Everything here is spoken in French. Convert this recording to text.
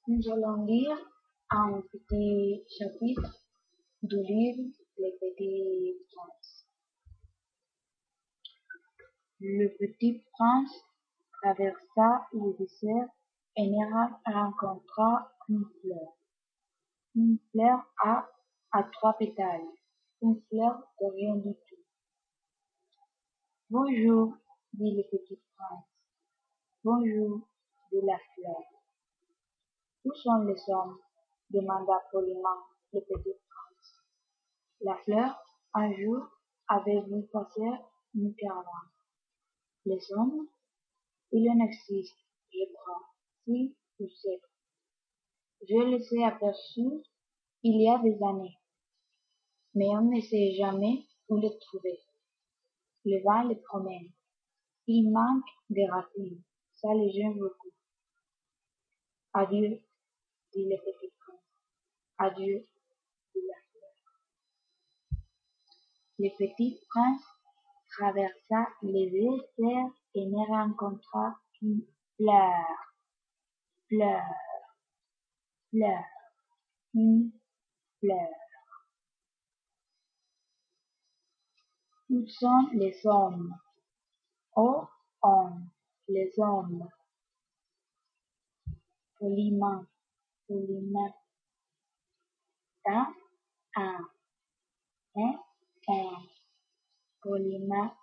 Nous allons lire un petit chapitre du livre Le Petit Prince. Le petit prince traversa le désert et rencontra une fleur. Une fleur à trois pétales, une fleur de rien du tout. Bonjour, dit le petit prince. Bonjour, dit la fleur. Où sont les hommes? Demanda poliment le petit prince. La fleur, un jour, avait vu passer une caravane. Les hommes, il en existe, je crois, si ou c'est. Je les ai aperçus il y a des années, mais on ne sait jamais où les trouver. Le vent les promène. Il manque des racines, ça les gêne beaucoup. Adieu, dit le petit prince. Adieu, dit la fleur. Le petit prince traversa le désert et ne rencontra qu'une fleur, fleur, fleur, une fleur. Où sont les hommes? Oh, hommes, les hommes. Poliment, poliment. Un, un, poliment,